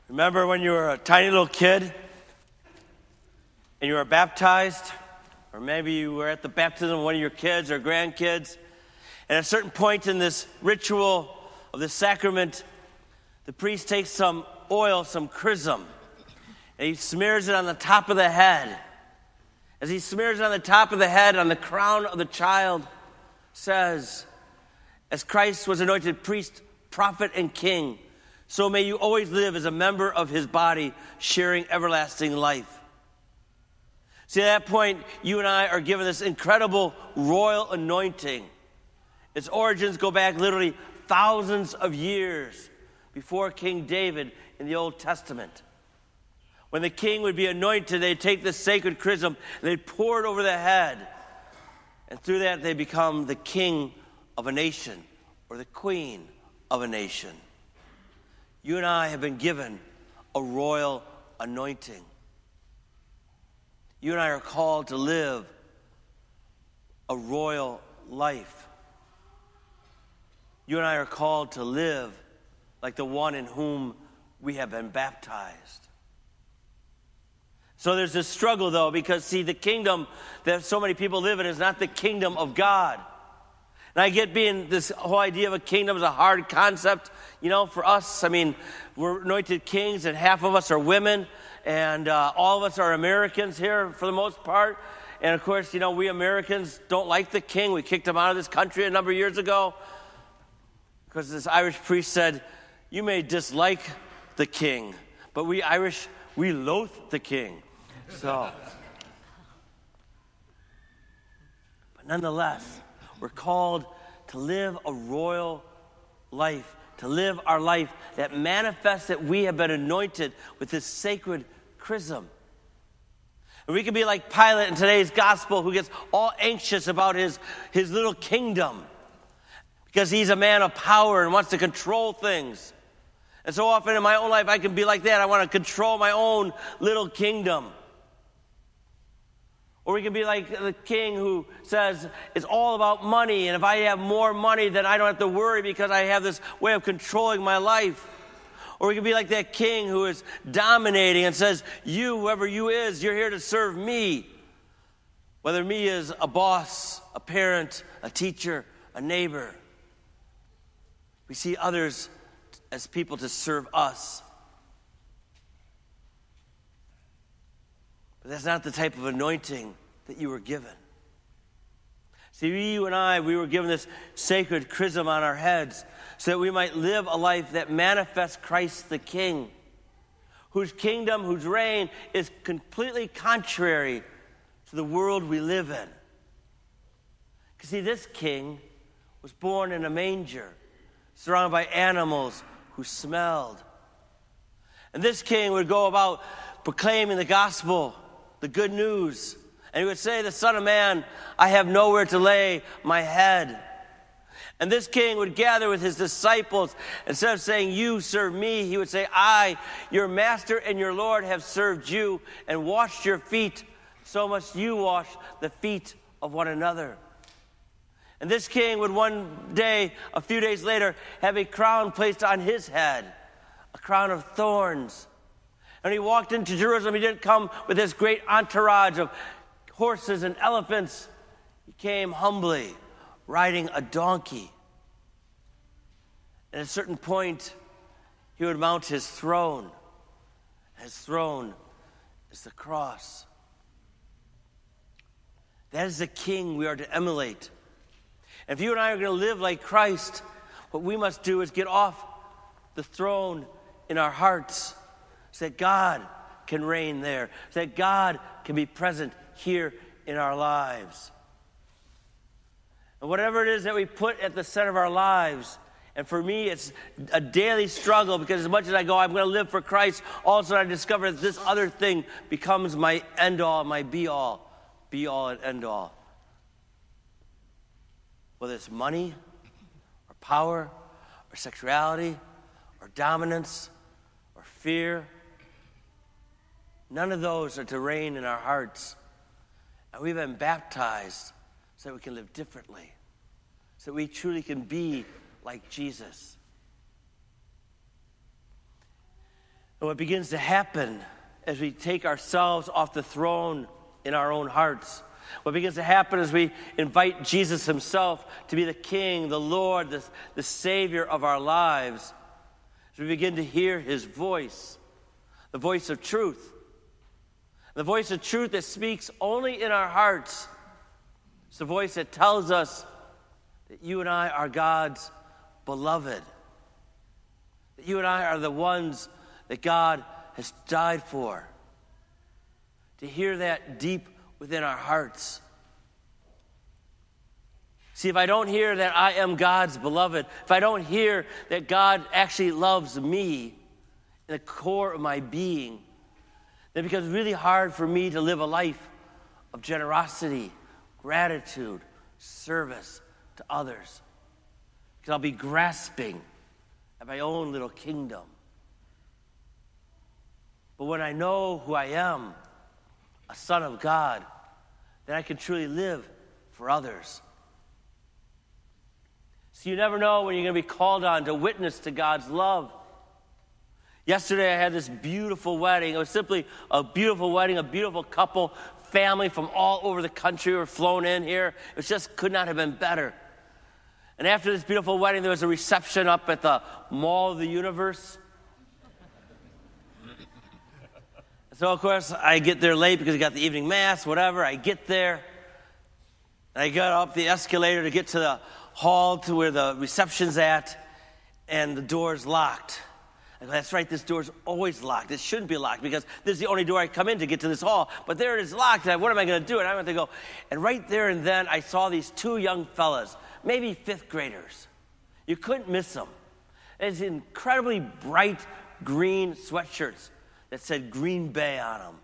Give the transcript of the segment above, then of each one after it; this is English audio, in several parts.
Remember when you were a tiny little kid and you were baptized? Or maybe you were at the baptism of one of your kids or grandkids. And at a certain point in this ritual of the sacrament, the priest takes some oil, some chrism, and he smears it on the top of the head. As he smears it on the top of the head, on the crown of the child, says, as Christ was anointed priest, prophet, and king, so may you always live as a member of his body, sharing everlasting life. See, at that point, you and I are given this incredible royal anointing. Its origins go back literally thousands of years before King David in the Old Testament. When the king would be anointed, they'd take the sacred chrism and they'd pour it over the head. And through that, they become the king of a nation or the queen of a nation. You and I have been given a royal anointing. You and I are called to live a royal life. You and I are called to live like the one in whom we have been baptized. So there's this struggle, though, because, see, the kingdom that so many people live in is not the kingdom of God. And I get being this whole idea of a kingdom is a hard concept. You know, for us, I mean, we're anointed kings, and half of us are women, and all of us are Americans here for the most part. And, of course, you know, we Americans don't like the king. We kicked him out of this country a number of years ago because this Irish priest said, you may dislike the king, but we Irish, we loathe the king. So, but nonetheless, we're called to live a royal life, to live our life that manifests that we have been anointed with this sacred chrism. And we can be like Pilate in today's gospel, who gets all anxious about his little kingdom because he's a man of power and wants to control things. And so often in my own life, I can be like that. I want to control my own little kingdom. Or we can be like the king who says it's all about money, and if I have more money, then I don't have to worry because I have this way of controlling my life. Or we can be like that king who is dominating and says, you, whoever you is, you're here to serve me. Whether me is a boss, a parent, a teacher, a neighbor. We see others as people to serve us. But that's not the type of anointing that you were given. See, you and I, we were given this sacred chrism on our heads so that we might live a life that manifests Christ the King, whose kingdom, whose reign is completely contrary to the world we live in. Because, see, this king was born in a manger, surrounded by animals who smelled. And this king would go about proclaiming the gospel, the good news. And he would say, the Son of Man, I have nowhere to lay my head. And this king would gather with his disciples. Instead of saying, you serve me, he would say, I, your master and your Lord, have served you and washed your feet. So must you wash the feet of one another. And this king would one day, a few days later, have a crown placed on his head, a crown of thorns. And he walked into Jerusalem. He didn't come with this great entourage of horses and elephants. He came humbly, riding a donkey. And at a certain point, he would mount his throne. His throne is the cross. That is the king we are to emulate. And if you and I are going to live like Christ, what we must do is get off the throne in our hearts so that God can reign there, so that God can be present here in our lives. And whatever it is that we put at the center of our lives, and for me it's a daily struggle because as much as I go, I'm going to live for Christ, all of a sudden I discover that this other thing becomes my end-all, my be-all and end-all. Whether it's money, or power, or sexuality, or dominance, or fear. None of those are to reign in our hearts. And we've been baptized so that we can live differently. So that we truly can be like Jesus. And what begins to happen as we take ourselves off the throne in our own hearts, what begins to happen as we invite Jesus himself to be the King, the Lord, the Savior of our lives, as we begin to hear his voice, the voice of truth, the voice of truth that speaks only in our hearts. It's the voice that tells us that you and I are God's beloved, that you and I are the ones that God has died for. To hear that deep within our hearts. See, if I don't hear that I am God's beloved, if I don't hear that God actually loves me in the core of my being, then it becomes really hard for me to live a life of generosity, gratitude, service to others. Because I'll be grasping at my own little kingdom. But when I know who I am, a son of God, then I can truly live for others. So you never know when you're going to be called on to witness to God's love. Yesterday I had this beautiful wedding. It was simply a beautiful wedding, a beautiful couple, family from all over the country were flown in here. It just could not have been better. And after this beautiful wedding, there was a reception up at the Mall of the Universe. So, of course, I get there late because I got the evening mass, whatever. I get there. And I got up the escalator to get to the hall to where the reception's at, and the door's locked. I go, that's right, this door's always locked. It shouldn't be locked because this is the only door I come in to get to this hall. But there it is locked. And what am I going to do? And I went to go. And right there and then, I saw these two young fellas, maybe fifth graders. You couldn't miss them. It's incredibly bright green sweatshirts that said Green Bay on them.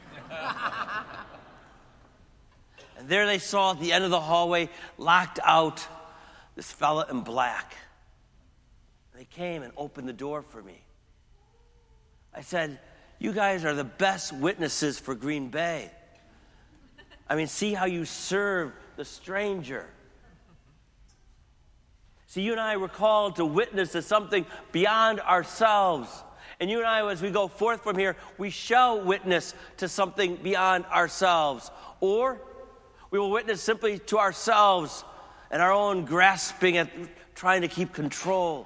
And there they saw at the end of the hallway, locked out, this fella in black. They came and opened the door for me. I said, you guys are the best witnesses for Green Bay. I mean, see how you serve the stranger. See, you and I were called to witness to something beyond ourselves. And you and I, as we go forth from here, we shall witness to something beyond ourselves. Or we will witness simply to ourselves and our own grasping at trying to keep control.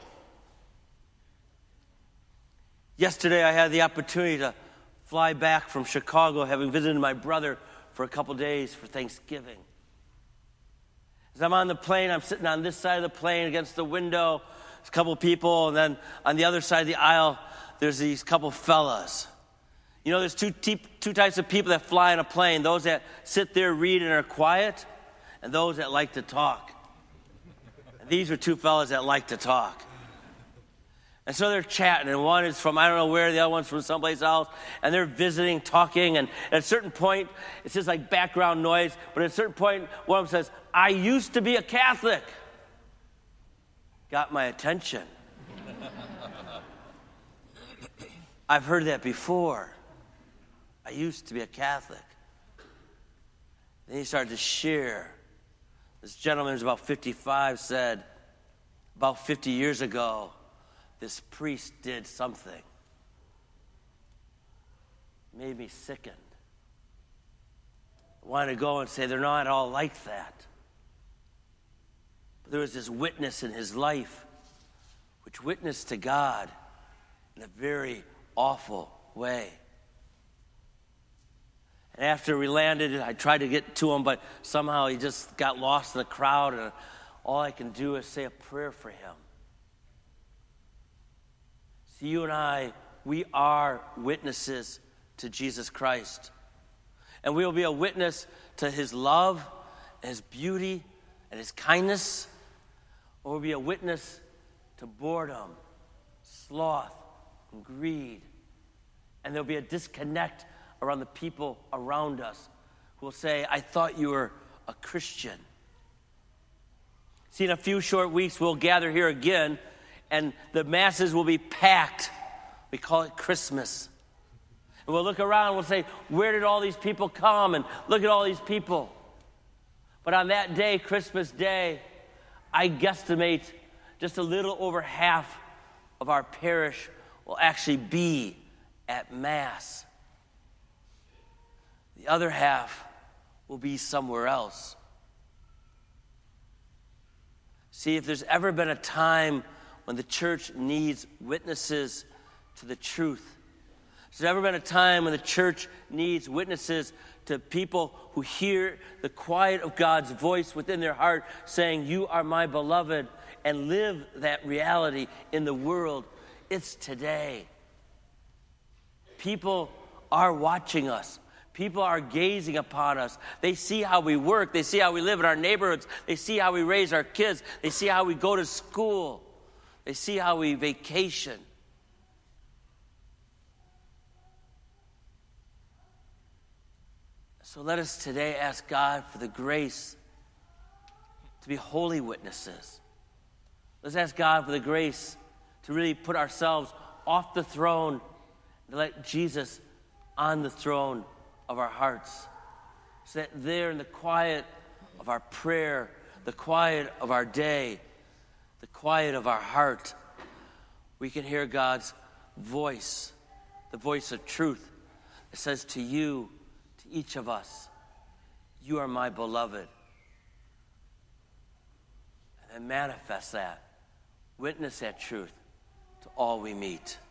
Yesterday, I had the opportunity to fly back from Chicago, having visited my brother for a couple days for Thanksgiving. As I'm on the plane, I'm sitting on this side of the plane against the window. There's a couple people, and then on the other side of the aisle, there's these couple fellas. You know, there's two types of people that fly in a plane. Those that sit there, read, and are quiet, and those that like to talk. And these are two fellas that like to talk. And so they're chatting, and one is from I don't know where, the other one's from someplace else, and they're visiting, talking, and at a certain point, it's just like background noise, but at a certain point, one of them says, I used to be a Catholic. Got my attention. I've heard that before. I used to be a Catholic. Then he started to share. This gentleman who's about 55 said, about 50 years ago, this priest did something. Made me sickened. I wanted to go and say, they're not all like that. But there was this witness in his life, which witnessed to God in a very awful way. And after we landed, I tried to get to him, but somehow he just got lost in the crowd, and all I can do is say a prayer for him. See, you and I, we are witnesses to Jesus Christ. And we will be a witness to his love and his beauty and his kindness, or we'll be a witness to boredom, sloth, and greed. And there'll be a disconnect around the people around us who will say, I thought you were a Christian. See, in a few short weeks, we'll gather here again, and the masses will be packed. We call it Christmas. And we'll look around and we'll say, where did all these people come? And look at all these people. But on that day, Christmas Day, I guesstimate just a little over half of our parish will actually be at Mass. The other half will be somewhere else. See, if there's ever been a time when the church needs witnesses to the truth, if there's ever been a time when the church needs witnesses to people who hear the quiet of God's voice within their heart saying, "You are my beloved," and live that reality in the world, it's today. People are watching us. People are gazing upon us. They see how we work. They see how we live in our neighborhoods. They see how we raise our kids. They see how we go to school. They see how we vacation. So let us today ask God for the grace to be holy witnesses. Let's ask God for the grace to really put ourselves off the throne and let Jesus on the throne of our hearts. So that there in the quiet of our prayer, the quiet of our day, the quiet of our heart, we can hear God's voice, the voice of truth that says to you, to each of us, "You are my beloved." And then manifest that, witness that truth to all we meet.